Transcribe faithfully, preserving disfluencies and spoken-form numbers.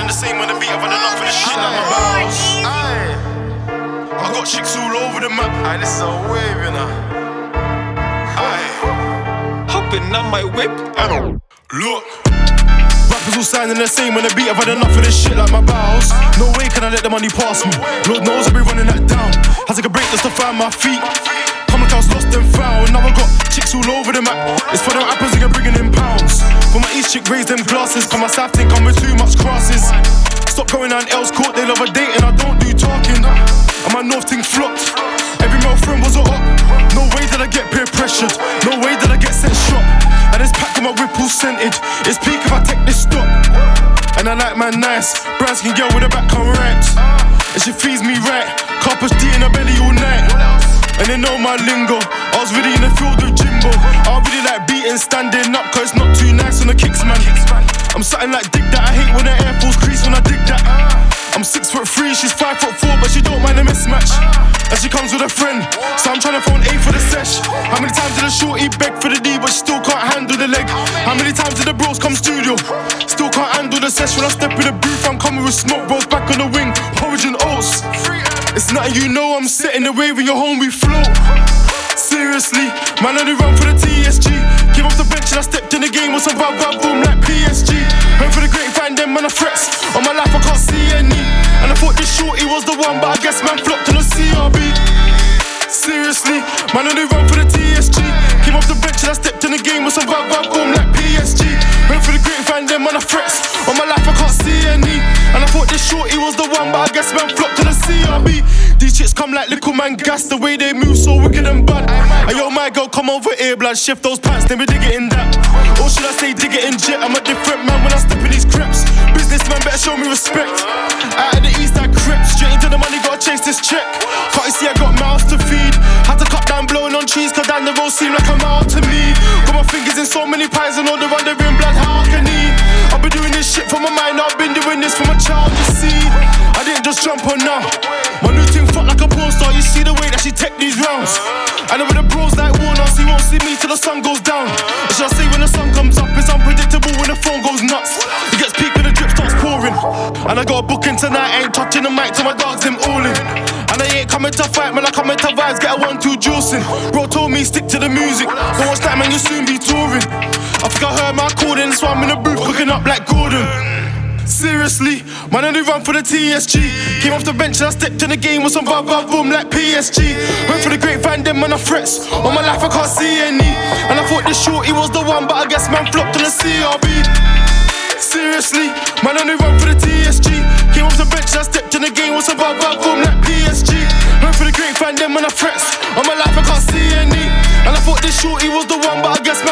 the same on the beat. I've had enough of this shit like my bowels. Aye. I got chicks all over the map. Aye, this is a wave, you know. Aye. Hopping on my whip. Look. Rappers all sounding the same on the beat. I've had enough of this shit like my bowels. No way can I let the money pass me. Lord knows I'll be running that down. I take a break just to find my feet. Come like I was lost and found. Now I got chicks all over the map. It's for them apples again bringing in pounds. For my East chick raise them glasses. Cause my South think I'm with too much crosses. Stop going on else court, they love a date and I don't do talking. And my North thing flopped. Every male friend was a up. No way did I get peer pressured. No way did I get sent shot. And this pack of my whip all scented. It's peak if I take this stop. And I like man nice. Brown skin girl with a back come right. And she feeds me right. Carpus D in her belly all night. And they know my lingo. I was really in the field with Jimbo. I really like beating, standing up, cause it's not too nice on the kicks, man. I'm something like dig that. I hate when the Air Force crease when I dig that. I'm six foot three, she's five foot four, but she don't mind a mismatch. And she comes with a friend, so I'm trying to phone A for the sesh. How many times did the shorty beg for the D, but she still can't handle the leg? How many times did the bros come studio? Still can't handle the sesh. When I step in the booth, I'm coming with smoke, bros back on the wing, porridge and oats. It's nothing you know, I'm setting the wave when you're home, we float. Seriously, man, I only run for the T S G. Came off the bench and I stepped in the game with some vibe, vibe, boom like P S G. Heard for the grapevine, them man, I threats. On my life, I can't see any. And I thought this shorty was the one, but I guess man flopped on the C R B. Seriously, man, I only run for the T S G. Came off the bench and I stepped in the game with some vibe, vibe, boom like P S G. Heard for the grapevine, them man, I threats. On my life, I can't see any. And I thought this shorty was the one, but I guess man flopped on the C R B. These chicks come like little man gas, the way they move so wicked and bad. And yo, my girl, come over here, blood, shift those pants, then we dig it in that. Or should I say dig it in jet? I'm a different man when I step in these creps. Businessman better show me respect. Out of the east I crept, straight into the money, gotta chase this check. Can't you see I got mouths to feed? Had to cut down blowing on cheese, cause down the road seem like a mile to me. Got my fingers in so many pies and all the wandering blood, how can he? I've been doing this shit for my mind, I've been doing this for my child, you see. I didn't just jump on now. My new thing fuck like a porn star, you see the way that she take these rounds. And with the bros like Warner, he won't see me till the sun goes down. Or should I say when the sun comes up, it's unpredictable when the phone goes nuts. It gets peak when the drip starts pouring. And I got a booking tonight, ain't touching the mic till my dogs them all in. And I ain't coming to fight, man, I coming to vibes, get a one two juicing. Bro told me stick to the music, don't watch that man, you'll soon be touring. I think I heard my calling, so I'm in the booth cooking up like Gordon. Seriously, man, I only run for the T S G. Came off the bench and I stepped in the game with some vibe, vibe, boom like P S G. Went for the grapevine, them man, I threats. On my life, I can't see any. And I thought this shorty was the one, but I guess man flopped on the C R B. Seriously, man, I only run for the T S G. Came off the bench and I stepped in the game with some vibe, vibe, boom like P S G. Went for the grapevine, them man, I threats. On my life, I can't see any. And I thought this shorty was the one, but I guess